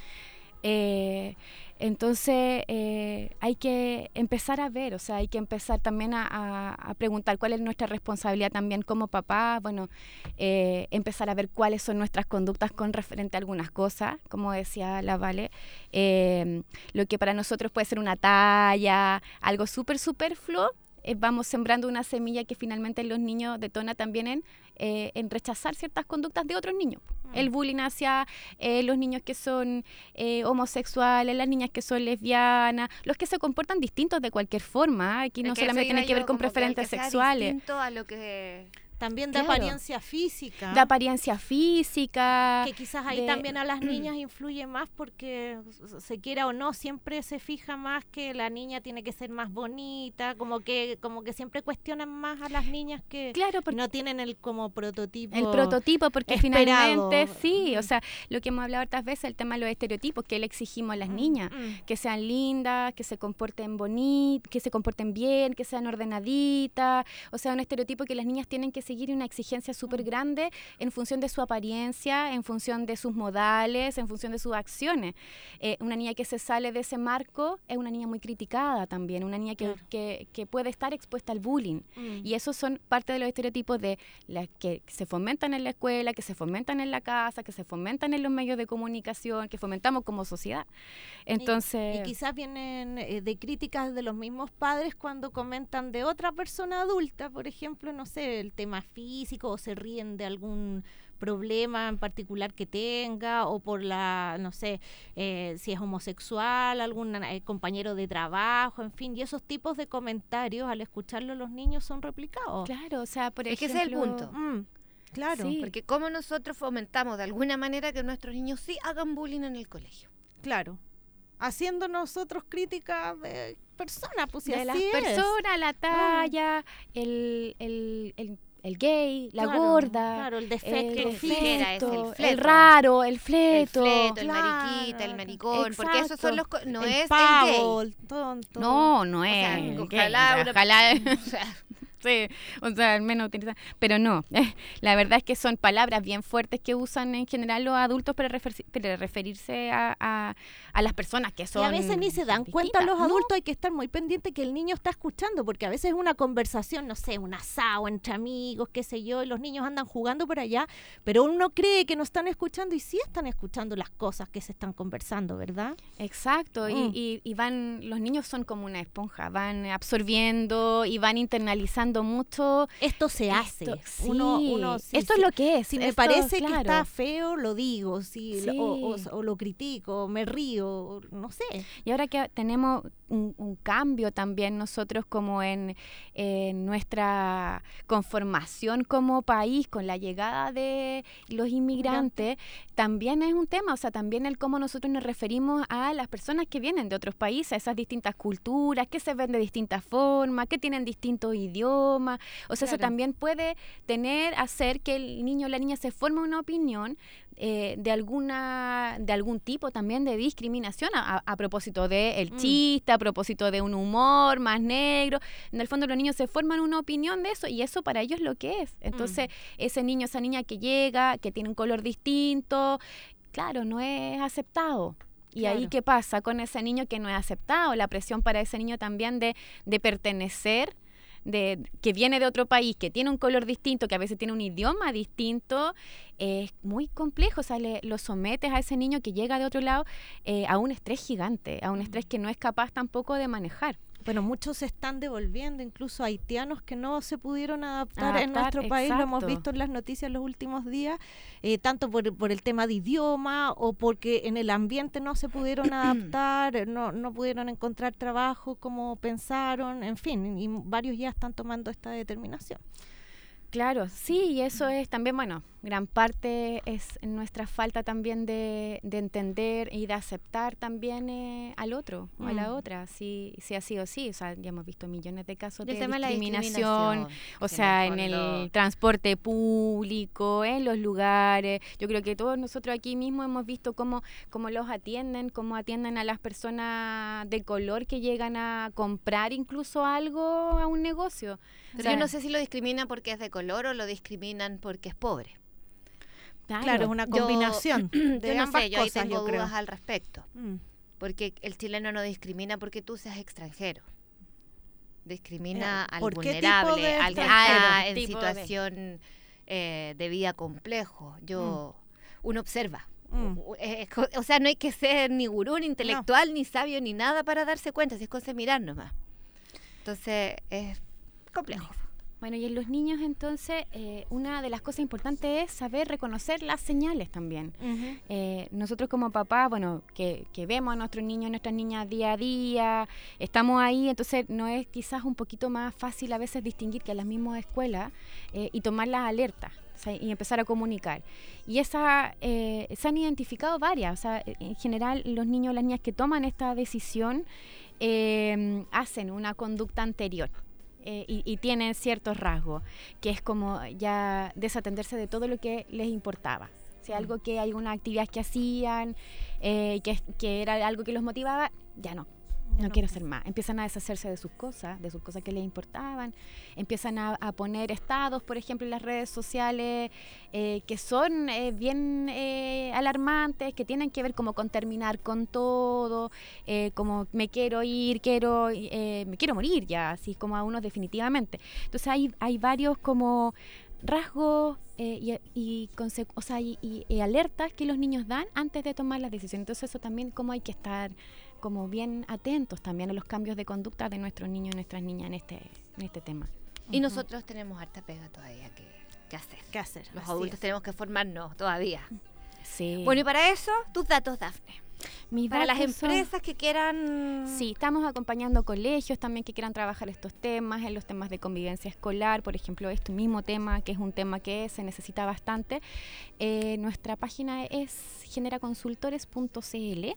Eh, entonces eh, hay que empezar a ver, o sea, hay que empezar también a, a, a preguntar cuál es nuestra responsabilidad también como papás, bueno, eh, empezar a ver cuáles son nuestras conductas con referente a algunas cosas, como decía la Vale, eh, lo que para nosotros puede ser una talla, algo súper superfluo, eh, vamos sembrando una semilla que finalmente los niños detona también en, eh, en rechazar ciertas conductas de otros niños. El bullying hacia eh, los niños que son eh, homosexuales, las niñas que son lesbianas, los que se comportan distintos de cualquier forma. Aquí no solamente tiene que ver con preferencias sexuales. Distinto a lo que... También de claro. apariencia física. De apariencia física. Que quizás ahí de... también a las niñas influye más porque, se quiera o no, siempre se fija más que la niña tiene que ser más bonita, como que como que siempre cuestionan más a las niñas que claro, porque no tienen el como prototipo El prototipo, porque esperado. Finalmente, sí, o sea, lo que hemos hablado otras veces, el tema de los estereotipos, que le exigimos a las mm, niñas, mm. que sean lindas, que se comporten bonitas, que se comporten bien, que sean ordenaditas, o sea, un estereotipo que las niñas tienen que seguir una exigencia súper grande en función de su apariencia, en función de sus modales, en función de sus acciones. Eh, una niña que se sale de ese marco es una niña muy criticada también, una niña que, claro. que, que puede estar expuesta al bullying. Mm. Y esos son parte de los estereotipos de las que se fomentan en la escuela, que se fomentan en la casa, que se fomentan en los medios de comunicación, que fomentamos como sociedad. Entonces... Y, y quizás vienen eh, de críticas de los mismos padres cuando comentan de otra persona adulta, por ejemplo, no sé, el tema físico, o se ríen de algún problema en particular que tenga, o por la, no sé, eh, si es homosexual, algún eh, compañero de trabajo, en fin, y esos tipos de comentarios, al escucharlos los niños son replicados. Claro, o sea, por es ejemplo... que ese es el punto. Mm, claro. Sí. Porque como nosotros fomentamos de alguna manera que nuestros niños sí hagan bullying en el colegio. Claro. Haciendo nosotros críticas de personas, pues si de así las es. personas, la talla, ah. el, el, el el gay, la claro, gorda, claro, el defecto, el, fleto, el, el raro, el fleto, el, fleto, claro, el mariquita, el maricón, exacto. Porque esos son los co- no el es pavo, el gay. El tonto. No, no o es. Sea, el ojalá, gay, una, ojalá, o sea, sí, o sea, al menos utilizar, pero no, la verdad es que son palabras bien fuertes que usan en general los adultos para, refer- para referirse a, a, a las personas que son y a veces ni se dan distintas, cuenta los ¿no? adultos, hay que estar muy pendiente que el niño está escuchando, porque a veces es una conversación, no sé, un asado entre amigos, qué sé yo, y los niños andan jugando por allá, pero uno cree que no están escuchando y sí están escuchando las cosas que se están conversando, ¿verdad? Exacto, mm. y, y, y van, los niños son como una esponja, van absorbiendo y van internalizando mucho. Esto se hace. Esto, sí. uno, uno, sí, esto sí. es lo que es. Si me esto, parece claro. que está feo, lo digo, si sí. lo, o, o, o lo critico, me río, no sé. Y ahora que tenemos un, un cambio también nosotros como en, en nuestra conformación como país con la llegada de los inmigrantes, también es un tema, o sea, también el cómo nosotros nos referimos a las personas que vienen de otros países, a esas distintas culturas, que se ven de distintas formas, que tienen distintos idiomas, o sea, claro. Eso también puede tener, hacer que el niño o la niña se forme una opinión eh, de alguna de algún tipo también de discriminación a, a, a propósito de el chiste, mm. a propósito de un humor más negro. En el fondo los niños se forman una opinión de eso y eso para ellos es lo que es. Entonces mm. ese niño, esa niña que llega, que tiene un color distinto, claro, no es aceptado. Y claro. Ahí, ¿qué pasa con ese niño que no es aceptado? La presión para ese niño también de, de pertenecer, de que viene de otro país, que tiene un color distinto, que a veces tiene un idioma distinto, eh, es muy complejo. O sea, le, lo sometes a ese niño que llega de otro lado eh, a un estrés gigante, a un estrés que no es capaz tampoco de manejar. Bueno, muchos se están devolviendo, incluso haitianos que no se pudieron adaptar, adaptar en nuestro país, exacto. Lo hemos visto en las noticias los últimos días, eh, tanto por, por el tema de idioma o porque en el ambiente no se pudieron adaptar, no, no pudieron encontrar trabajo como pensaron, en fin, y varios ya están tomando esta determinación. Claro, sí, y eso es también, bueno, gran parte es nuestra falta también de, de entender y de aceptar también eh, al otro o a la Mm. otra, si, si ha sido así. O sea, ya hemos visto millones de casos El de tema de la discriminación, discriminación, o que sea, en en el el, fondo- transporte público, en los lugares. Yo creo que todos nosotros aquí mismo hemos visto cómo, cómo los atienden, cómo atienden a las personas de color que llegan a comprar incluso algo a un negocio. Pero O sea, yo no sé si lo discriminan porque es de color o lo discriminan porque es pobre. Claro, es una Yo- combinación de yo no ambas sé, yo ahí cosas, tengo yo creo. dudas al respecto. Mm. Porque el chileno no discrimina porque tú seas extranjero. Discrimina Eh, al ¿por qué tipo vulnerable, de al que extranjero? está en Tipo de- situación eh, de vida complejo. Yo, uno observa. Mm. U- eh, co- O sea, no hay que ser ni gurú, ni intelectual, ni sabio, ni nada para darse cuenta. Si es cosa de mirar nomás. Entonces, es complejo. Bueno, y en los niños entonces, eh, una de las cosas importantes es saber reconocer las señales también. Ujú. Eh, nosotros como papás, bueno, que, que vemos a nuestros niños y nuestras niñas día a día, estamos ahí, entonces no es quizás un poquito más fácil a veces distinguir que en las mismas escuelas eh, y tomar las alertas. O sea, y empezar a comunicar. Y esa, eh, se han identificado varias. O sea, en general, los niños y las niñas que toman esta decisión eh, hacen una conducta anterior. Eh, y, y tienen ciertos rasgos, que es como ya desatenderse de todo lo que les importaba. Si algo que hay una actividad que hacían, eh, que, que era algo que los motivaba, ya no. No quiero hacer más. Empiezan a deshacerse de sus cosas, de sus cosas que les importaban. Empiezan a, a poner estados, por ejemplo, en las redes sociales, eh, que son eh, bien eh, alarmantes, que tienen que ver como con terminar con todo, eh, como me quiero ir, quiero, eh, me quiero morir ya, así como a unos definitivamente. Entonces hay, hay varios como rasgos eh, y, y, conse- o sea, y, y- y alertas que los niños dan antes de tomar las decisiones. Entonces eso también como hay que estar como bien atentos también a los cambios de conducta de nuestros niños y nuestras niñas en este, en este tema. Y nosotros tenemos harta pega todavía que, que hacer. ¿Qué hacer? Los Así adultos es. tenemos que formarnos todavía. Sí. Bueno, y para eso, tus datos, Dafne. Mis Para las datos son- empresas que quieran... Sí, estamos acompañando colegios también que quieran trabajar estos temas, en los temas de convivencia escolar, por ejemplo, este mismo tema, que es un tema que se necesita bastante. Eh, nuestra página es generaconsultores punto c l.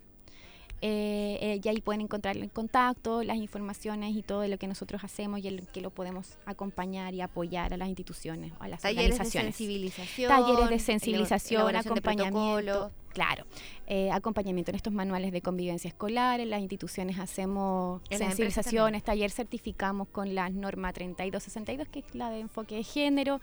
Eh, eh, y ahí pueden encontrar el contacto, las informaciones y todo lo que nosotros hacemos y el que lo podemos acompañar y apoyar a las instituciones o a las Talleres de organizaciones. sensibilización. Talleres de elabor- sensibilización, elaboración de acompañamiento. protocolos. Claro, eh, acompañamiento en estos manuales de convivencia escolar. En las instituciones hacemos En las empresas sensibilizaciones, taller certificamos con la norma treinta y dos sesenta y dos, que es la de enfoque de género.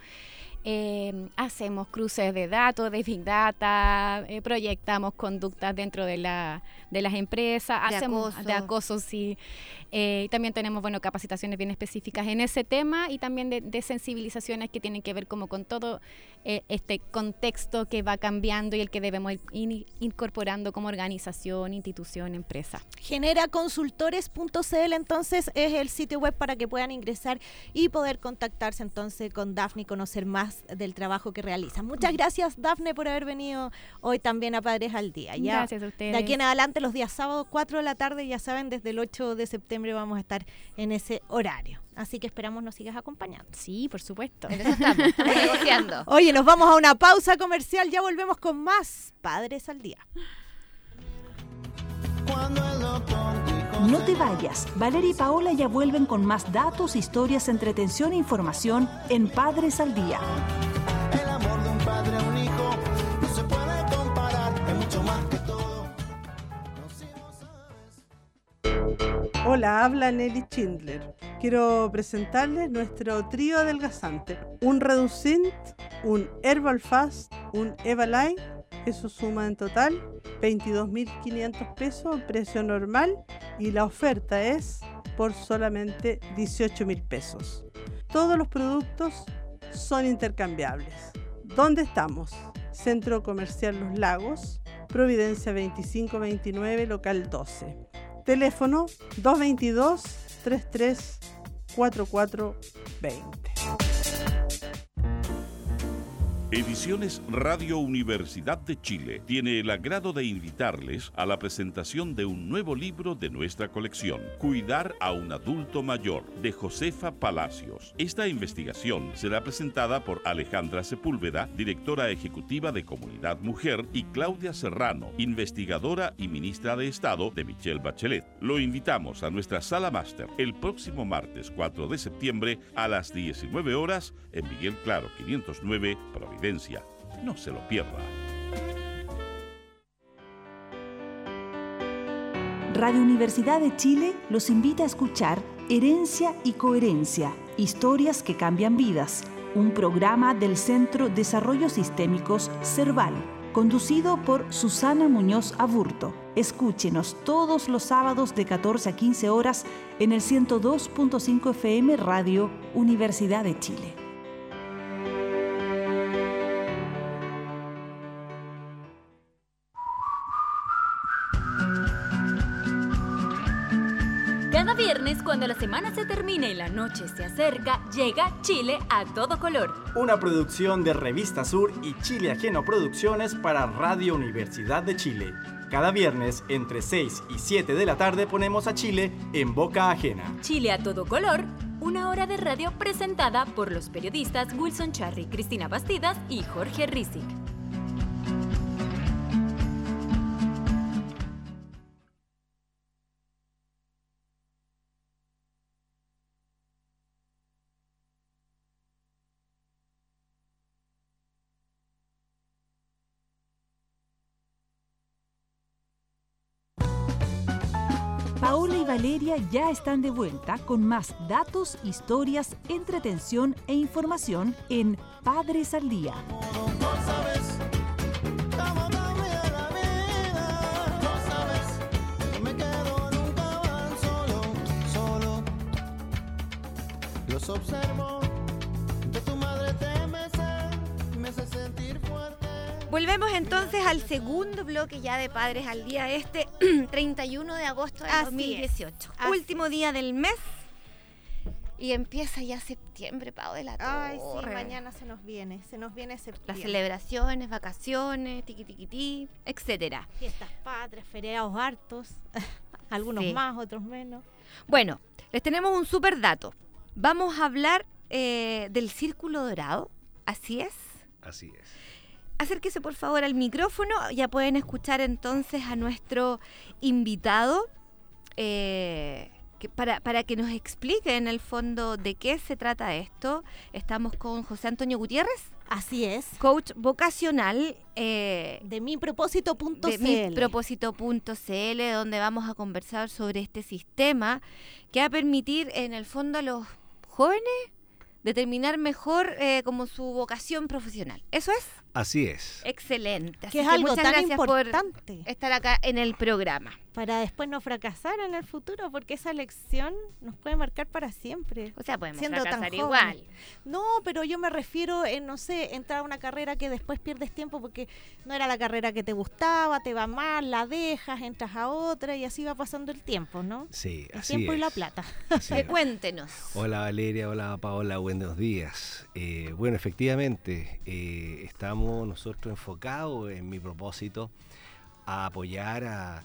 Eh, hacemos cruces de datos, de Big Data, eh, proyectamos conductas dentro de, la, de las empresas, De hacemos acoso. de acoso, sí. Eh, también tenemos, bueno, capacitaciones bien específicas en ese tema y también de, de sensibilizaciones que tienen que ver como con todo eh, este contexto que va cambiando y el que debemos ir in- incorporando como organización, institución, empresa. generaconsultores punto c l entonces es el sitio web para que puedan ingresar y poder contactarse entonces con Dafne y conocer más del trabajo que realiza. Muchas gracias, Dafne, por haber venido hoy también a Padres al Día. Ya Gracias a ustedes. de aquí en adelante, los días sábados, cuatro de la tarde, ya saben, desde el ocho de septiembre vamos a estar en ese horario. Así que esperamos nos sigas acompañando. Sí, por supuesto. En eso estamos, estamos negociando. Oye, nos vamos a una pausa comercial, ya volvemos con más Padres al Día. Cuando el doctor dijo No te vayas. Valeria y Paola ya vuelven con más datos, historias, entretención e información en Padres al Día. el amor de un padre a un hijo no se puede comparar, es mucho más que todo. No, si no sabes. Hola, habla Nelly Schindler. Quiero presentarles nuestro trío adelgazante. Un Reducint, un Herbal Fast, un Evalife. Eso suma en total veintidós mil quinientos pesos, precio normal, y la oferta es por solamente dieciocho mil pesos. Todos los productos son intercambiables. ¿Dónde estamos? Centro Comercial Los Lagos, Providencia veinticinco veintinueve, local doce. Teléfono dos dos dos, tres tres cuatro cuatro dos cero. Ediciones Radio Universidad de Chile tiene el agrado de invitarles a la presentación de un nuevo libro de nuestra colección, Cuidar a un adulto mayor, de Josefa Palacios. Esta investigación será presentada por Alejandra Sepúlveda, directora ejecutiva de Comunidad Mujer, y Claudia Serrano, investigadora y ministra de Estado de Michelle Bachelet. Lo invitamos a nuestra sala máster el próximo martes cuatro de septiembre a las diecinueve horas en Miguel Claro quinientos nueve, Providencia. No se lo pierda. Radio Universidad de Chile los invita a escuchar Herencia y Coherencia, historias que cambian vidas, un programa del Centro Desarrollo Sistémicos CERVAL, conducido por Susana Muñoz Aburto. Escúchenos todos los sábados de catorce a quince horas en el ciento dos punto cinco F M Radio Universidad de Chile. Cada viernes, cuando la semana se termina y la noche se acerca, llega Chile a todo color. Una producción de Revista Sur y Chile Ajeno Producciones para Radio Universidad de Chile. Cada viernes, entre seis y siete de la tarde, ponemos a Chile en boca ajena. Chile a todo color, una hora de radio presentada por los periodistas Wilson Charry, Cristina Bastidas y Jorge Rizik. Paola y Valeria ya están de vuelta con más datos, historias, entretención e información en Padres al Día. No sabes cómo cambia la vida. No sabes, no me quedo nunca más solo, solo. Los observo, de tu madre te mece, me hace sentir fuerte. Volvemos entonces al segundo bloque ya de Padres al Día, este treinta y uno de agosto del Así dos mil dieciocho. es. Último día del mes y empieza ya septiembre, Pau de la Torre. Ay, sí, mañana se nos viene, se nos viene Las septiembre. celebraciones, vacaciones, tiqui tiqui ti, etcétera. Fiestas patrias, feriados hartos, algunos Sí. más, otros menos. Bueno, les tenemos un súper dato. Vamos a hablar eh, del Círculo Dorado, ¿así es? Así es. Acérquese por favor al micrófono, ya pueden escuchar entonces a nuestro invitado eh, que para, para que nos explique en el fondo de qué se trata esto. Estamos con José Antonio Gutiérrez, Así es. coach vocacional eh, De mi propósito punto de c mi l. propósito punto c l, donde vamos a conversar sobre este sistema que va a permitir en el fondo a los jóvenes determinar mejor eh, como su vocación profesional. ¿Eso es? Así es. Excelente. Así Que es algo muchas tan gracias importante por estar acá en el programa. para después no fracasar en el futuro, porque esa lección nos puede marcar para siempre. O sea, podemos Siendo tan fracasar joven. igual. No, pero yo me refiero en, no sé, entrar a una carrera que después pierdes tiempo porque no era la carrera que te gustaba, te va mal, la dejas, entras a otra y así va pasando el tiempo, ¿no? Sí, El así tiempo es. y la plata. Así Que es. cuéntenos. Hola Valeria, hola Paola, buenos días. Eh, bueno, efectivamente, eh, estamos nosotros enfocados en mi propósito a apoyar a,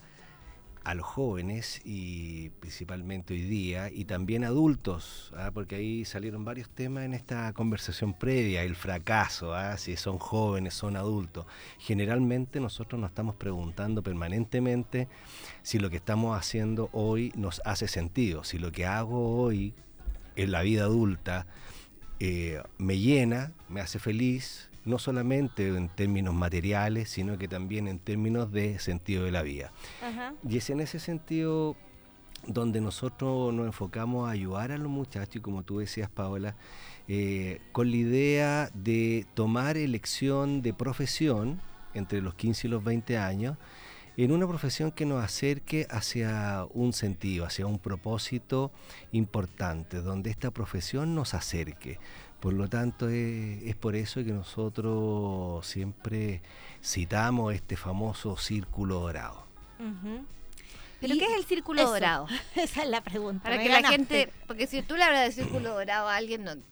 a los jóvenes y principalmente hoy día y también adultos, ¿ah? Porque ahí salieron varios temas en esta conversación previa, el fracaso, ¿ah? Si son jóvenes, son adultos. Generalmente nosotros nos estamos preguntando permanentemente si lo que estamos haciendo hoy nos hace sentido, si lo que hago hoy en la vida adulta eh, me llena, me hace feliz, no solamente en términos materiales, sino que también en términos de sentido de la vida. Ajá. Y es en ese sentido donde nosotros nos enfocamos a ayudar a los muchachos, y como tú decías, Paola, eh, con la idea de tomar elección de profesión entre los quince y los veinte años, en una profesión que nos acerque hacia un sentido, hacia un propósito importante, donde esta profesión nos acerque. Por lo tanto, es, es por eso que nosotros siempre citamos este famoso círculo dorado. Ujú. ¿Pero Y qué es el Círculo eso, Dorado? Esa es la pregunta. Para me que la ganaste. gente, porque si tú le hablas de Círculo Dorado a alguien, no,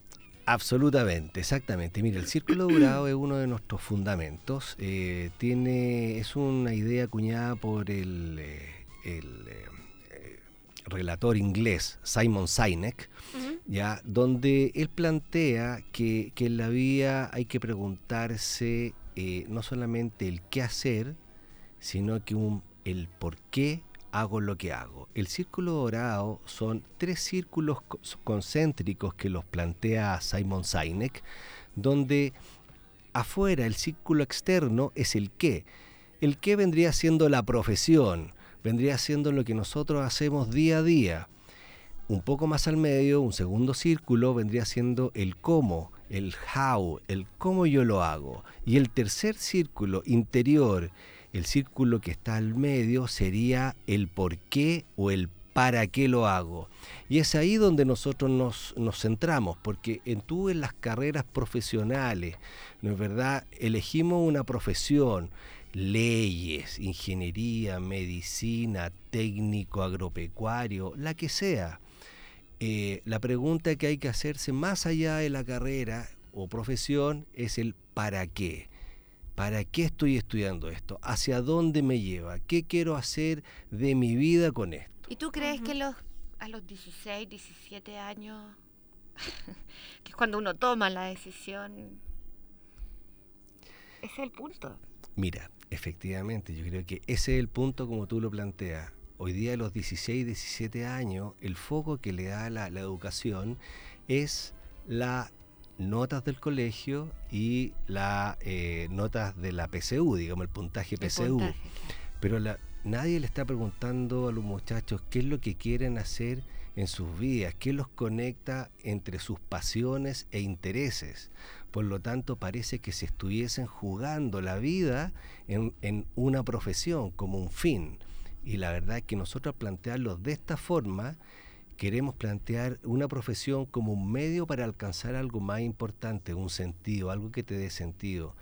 Absolutamente, exactamente. Mira, el círculo dorado es uno de nuestros fundamentos. Eh, tiene, es una idea acuñada por el, eh, el eh, relator inglés Simon Sinek, uh-huh. ya, donde él plantea que, que en la vida hay que preguntarse eh, no solamente el qué hacer, sino que un, el por qué hago lo que hago. El círculo dorado son tres círculos concéntricos que los plantea Simon Sinek, donde afuera el círculo externo es el qué. El qué vendría siendo la profesión, vendría siendo lo que nosotros hacemos día a día. Un poco más al medio, un segundo círculo vendría siendo el cómo, el how, el cómo yo lo hago. Y el tercer círculo interior, el círculo que está al medio, sería el por qué o el para qué lo hago. Y es ahí donde nosotros nos, nos centramos, porque en tú en las carreras profesionales, ¿no es verdad? Elegimos una profesión, leyes, ingeniería, medicina, técnico, agropecuario, la que sea. Eh, la pregunta que hay que hacerse más allá de la carrera o profesión es el para qué. ¿Para qué estoy estudiando esto? ¿Hacia dónde me lleva? ¿Qué quiero hacer de mi vida con esto? ¿Y tú crees uh-huh. que los, a los dieciséis, diecisiete años, que es cuando uno toma la decisión, ese es el punto? Mira, efectivamente, yo creo que ese es el punto como tú lo planteas. Hoy día a los dieciséis, diecisiete años, el foco que le da la, la educación es la notas del colegio y las eh, notas de la P S U, digamos el puntaje P S U. El puntaje. Pero la, nadie le está preguntando a los muchachos qué es lo que quieren hacer en sus vidas, qué los conecta entre sus pasiones e intereses. Por lo tanto, parece que se estuviesen jugando la vida en, en una profesión como un fin. Y la verdad es que nosotros plantearlo de esta forma, queremos plantear una profesión como un medio para alcanzar algo más importante, un sentido, algo que te dé sentido.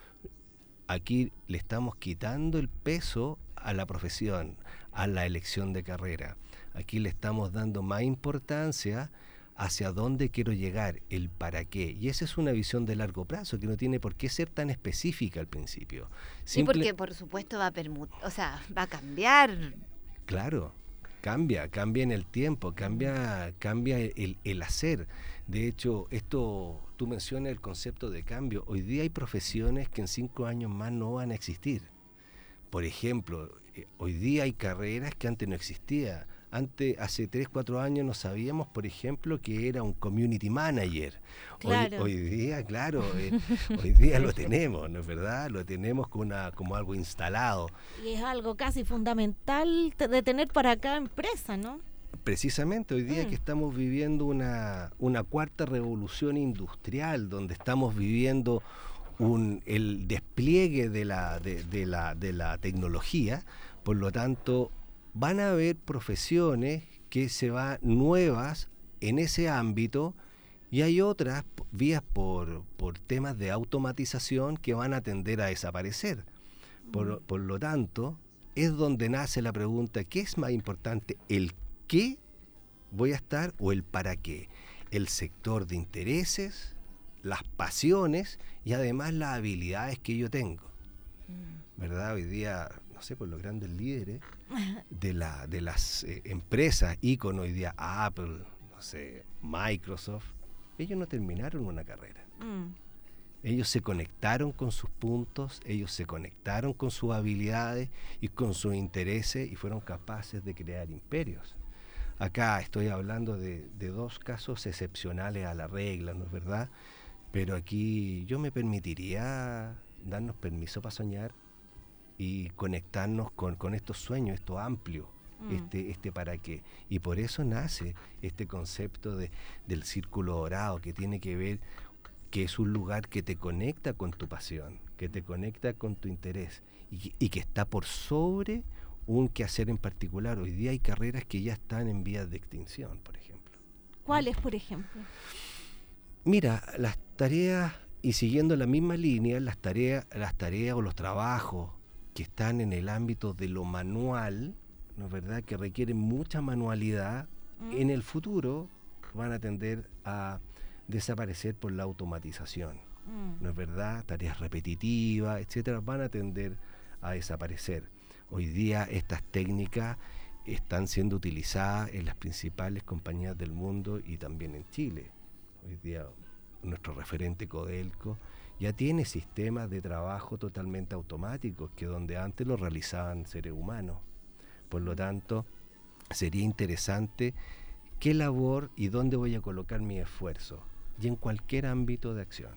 Aquí le estamos quitando el peso a la profesión, a la elección de carrera. Aquí le estamos dando más importancia hacia dónde quiero llegar, el para qué. Y esa es una visión de largo plazo que no tiene por qué ser tan específica al principio. Simple... Sí, porque por supuesto va a permut- o sea, va a cambiar. Claro. Cambia, cambia en el tiempo, cambia, cambia el, el hacer. De hecho, esto, tú mencionas el concepto de cambio. Hoy día hay profesiones que en cinco años más no van a existir. Por ejemplo, eh, hoy día hay carreras que antes no existían. Antes, hace tres, cuatro años no sabíamos, por ejemplo, que era un community manager. Claro. Hoy, hoy día, claro, eh, hoy día lo tenemos, ¿no es verdad? Lo tenemos como, una, como algo instalado. Y es algo casi fundamental de tener para cada empresa, ¿no? Precisamente hoy día mm. que estamos viviendo una, una cuarta revolución industrial, donde estamos viviendo un, el despliegue de la, de, de la, de la tecnología, por lo tanto, van a haber profesiones que se van nuevas en ese ámbito y hay otras vías por, por temas de automatización que van a tender a desaparecer. Por, por lo tanto, es donde nace la pregunta, ¿qué es más importante? ¿El qué voy a estar o el para qué? El sector de intereses, las pasiones y además las habilidades que yo tengo. ¿Verdad? Hoy día, no sé, por los grandes líderes de, la, de las eh, empresas, ícono hoy día, Apple, no sé, Microsoft, ellos no terminaron una carrera. Mm. Ellos se conectaron con sus puntos, ellos se conectaron con sus habilidades y con sus intereses y fueron capaces de crear imperios. Acá estoy hablando de, de dos casos excepcionales a la regla, ¿no es verdad? Pero aquí yo me permitiría darnos permiso para soñar y conectarnos con, con estos sueños, esto amplio, mm. este, este para qué. Y por eso nace este concepto de, del círculo dorado, que tiene que ver que es un lugar que te conecta con tu pasión, que te conecta con tu interés y, y que está por sobre un quehacer en particular. Hoy día hay carreras que ya están en vías de extinción, por ejemplo. ¿Cuáles, por ejemplo? Mira, las tareas, y siguiendo la misma línea, las tareas, las tareas o los trabajos que están en el ámbito de lo manual, ¿no es verdad?, que requieren mucha manualidad, mm. en el futuro van a tender a desaparecer por la automatización. Mm. ¿No es verdad? Tareas repetitivas, etcétera, van a tender a desaparecer. Hoy día estas técnicas están siendo utilizadas en las principales compañías del mundo y también en Chile. Hoy día nuestro referente Codelco ya tiene sistemas de trabajo totalmente automáticos que donde antes lo realizaban seres humanos. Por lo tanto, sería interesante qué labor y dónde voy a colocar mi esfuerzo, y en cualquier ámbito de acción,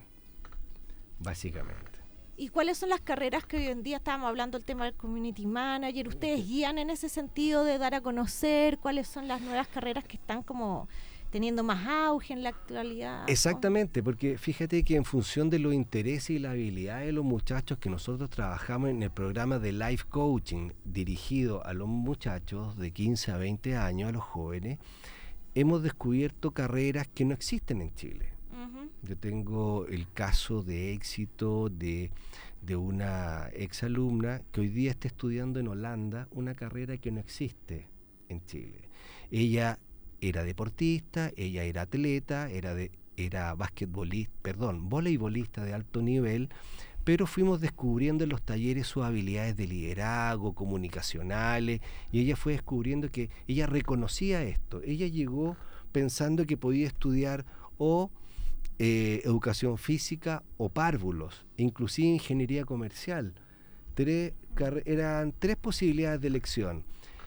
básicamente. ¿Y cuáles son las carreras que hoy en día estábamos hablando del tema del community manager? ¿Ustedes guían en ese sentido de dar a conocer cuáles son las nuevas carreras que están como teniendo más auge en la actualidad? Exactamente, porque fíjate que en función de los intereses y las habilidades de los muchachos que nosotros trabajamos en el programa de Life Coaching dirigido a los muchachos de quince a veinte años, a los jóvenes, hemos descubierto carreras que no existen en Chile. Uh-huh. Yo tengo el caso de éxito de, de una exalumna que hoy día está estudiando en Holanda una carrera que no existe en Chile. Ella era deportista, ella era atleta, era de, era basquetbolista, perdón, voleibolista de alto nivel, pero fuimos descubriendo en los talleres sus habilidades de liderazgo, comunicacionales, y ella fue descubriendo que ella reconocía esto. Ella llegó pensando que podía estudiar o eh, educación física o párvulos, inclusive ingeniería comercial. Tres, eran tres posibilidades de elección.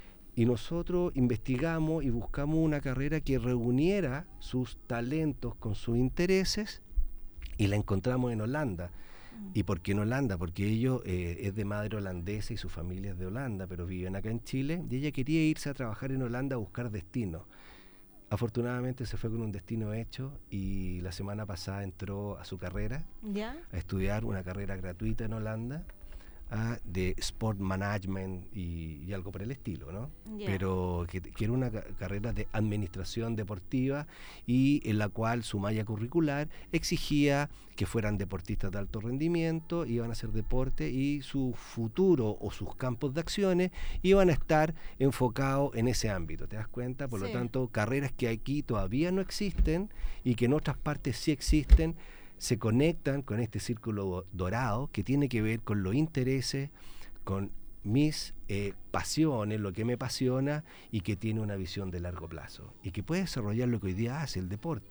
Y nosotros investigamos y buscamos una carrera que reuniera sus talentos con sus intereses y la encontramos en Holanda. ¿Y por qué en Holanda? Porque ellos eh, es de madre holandesa y su familia es de Holanda, pero viven acá en Chile, y ella quería irse a trabajar en Holanda a buscar destino. Afortunadamente se fue con un destino hecho y la semana pasada entró a su carrera, ¿Ya? a estudiar una carrera gratuita en Holanda, ah, de Sport Management y, y algo por el estilo, ¿no? Yeah. Pero que, que era una ca- carrera de administración deportiva y en la cual su malla curricular exigía que fueran deportistas de alto rendimiento, iban a hacer deporte y su futuro o sus campos de acciones iban a estar enfocados en ese ámbito, ¿te das cuenta? Por Sí. lo tanto, carreras que aquí todavía no existen y que en otras partes sí existen, se conectan con este círculo dorado que tiene que ver con los intereses, con mis eh, pasiones, lo que me apasiona y que tiene una visión de largo plazo y que puede desarrollar lo que hoy día hace el deporte.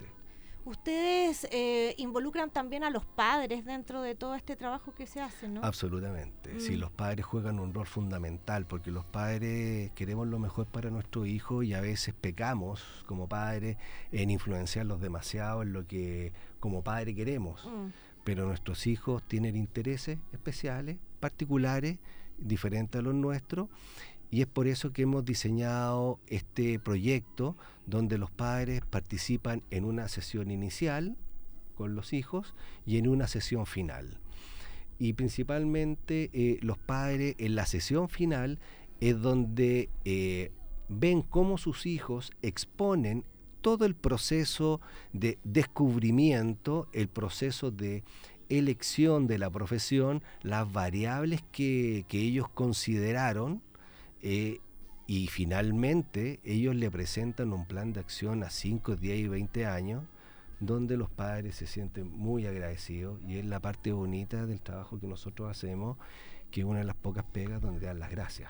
Ustedes eh, involucran también a los padres dentro de todo este trabajo que se hace, ¿no? Absolutamente. Mm. Sí, los padres juegan un rol fundamental porque los padres queremos lo mejor para nuestros hijos y a veces pecamos como padres en influenciarlos demasiado en lo que como padre queremos. Mm. Pero nuestros hijos tienen intereses especiales, particulares, diferentes a los nuestros, y es por eso que hemos diseñado este proyecto donde los padres participan en una sesión inicial con los hijos y en una sesión final. Y principalmente eh, los padres en la sesión final es donde eh, ven cómo sus hijos exponen todo el proceso de descubrimiento, el proceso de elección de la profesión, las variables que, que ellos consideraron, eh, y finalmente ellos le presentan un plan de acción a cinco, diez y veinte años, donde los padres se sienten muy agradecidos, y es la parte bonita del trabajo que nosotros hacemos, que es una de las pocas pegas donde dan las gracias.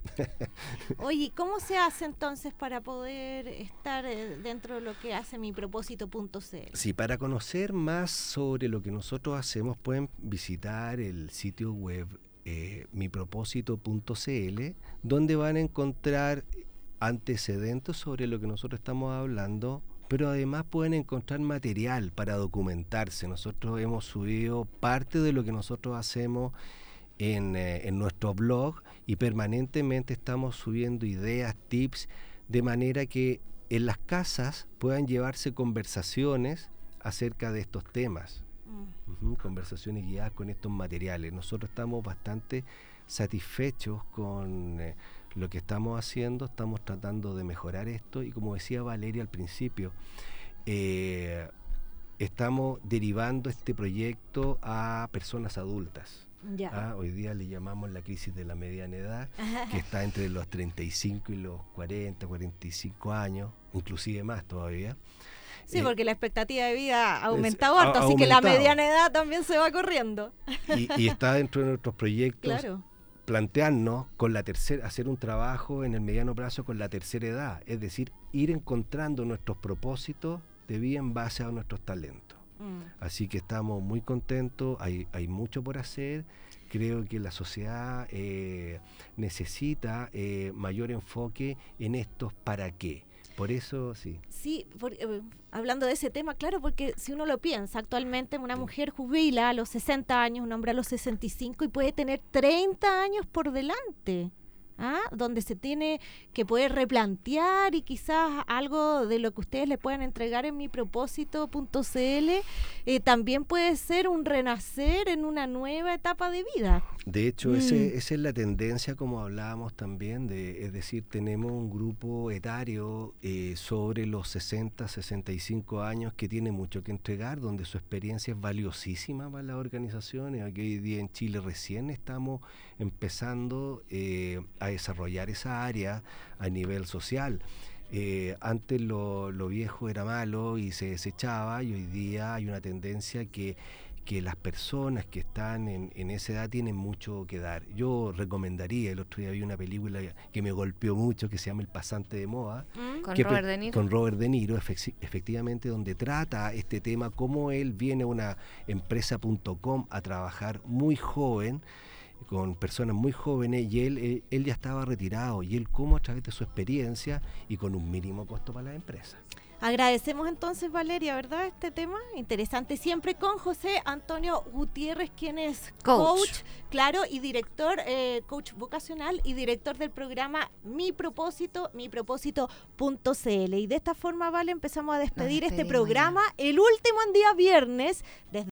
Oye, ¿cómo se hace entonces para poder estar eh, dentro de lo que hace mi propósito punto c l? Sí, para conocer más sobre lo que nosotros hacemos pueden visitar el sitio web eh, mi propósito punto c l, donde van a encontrar antecedentes sobre lo que nosotros estamos hablando, pero además pueden encontrar material para documentarse. Nosotros hemos subido parte de lo que nosotros hacemos En, eh, en nuestro blog y permanentemente estamos subiendo ideas, tips, de manera que en las casas puedan llevarse conversaciones acerca de estos temas, Mm. uh-huh, conversaciones guiadas con estos materiales. Nosotros estamos bastante satisfechos con eh, lo que estamos haciendo, estamos tratando de mejorar esto y como decía Valeria al principio, eh, estamos derivando este proyecto a personas adultas. Ya. Ah, hoy día le llamamos la crisis de la mediana edad, que está entre los treinta y cinco y los cuarenta, cuarenta y cinco años, inclusive más todavía. Sí, Eh, porque la expectativa de vida ha es- aumentado ha- harto, ha así que la aumentado. mediana edad también se va corriendo. y, y está dentro de nuestros proyectos Claro. plantearnos con la tercera, hacer un trabajo en el mediano plazo con la tercera edad, es decir, ir encontrando nuestros propósitos de vida en base a nuestros talentos. Mm. Así que estamos muy contentos, hay, hay mucho por hacer. Creo que la sociedad eh, necesita eh, mayor enfoque en estos para qué. Por eso, sí. Sí, por- eh, hablando de ese tema, claro, porque si uno lo piensa, actualmente una mujer jubila a los sesenta años, un hombre a los sesenta y cinco y puede tener treinta años por delante. ¿Ah? Donde se tiene que poder replantear y quizás algo de lo que ustedes le puedan entregar en mi propósito punto c l eh, también puede ser un renacer en una nueva etapa de vida. De hecho, Mm. ese, esa es la tendencia, como hablábamos también, de, es decir, tenemos un grupo etario eh, sobre los sesenta, sesenta y cinco años que tiene mucho que entregar, donde su experiencia es valiosísima para las organizaciones. Aquí hoy día en Chile recién estamos empezando eh, a desarrollar esa área a nivel social. Eh, antes lo, lo viejo era malo y se desechaba, y hoy día hay una tendencia que que las personas que están en, en esa edad tienen mucho que dar. Yo recomendaría, el otro día vi una película que me golpeó mucho, que se llama El pasante de moda. Mm. Con que Robert pre- De Niro. Con Robert De Niro, efecti- efectivamente, donde trata este tema, cómo él viene a una empresa punto com a trabajar muy joven, con personas muy jóvenes, y él, él, él ya estaba retirado, y él cómo a través de su experiencia y con un mínimo costo para la empresa. Agradecemos entonces, Valeria, ¿verdad? Este tema interesante siempre con José Antonio Gutiérrez, quien es coach, Coach. claro, y director, eh, coach vocacional y director del programa Mi Propósito, mi propósito punto c l. Y de esta forma, Vale, empezamos a despedir este despedimos programa, el último en día viernes, desde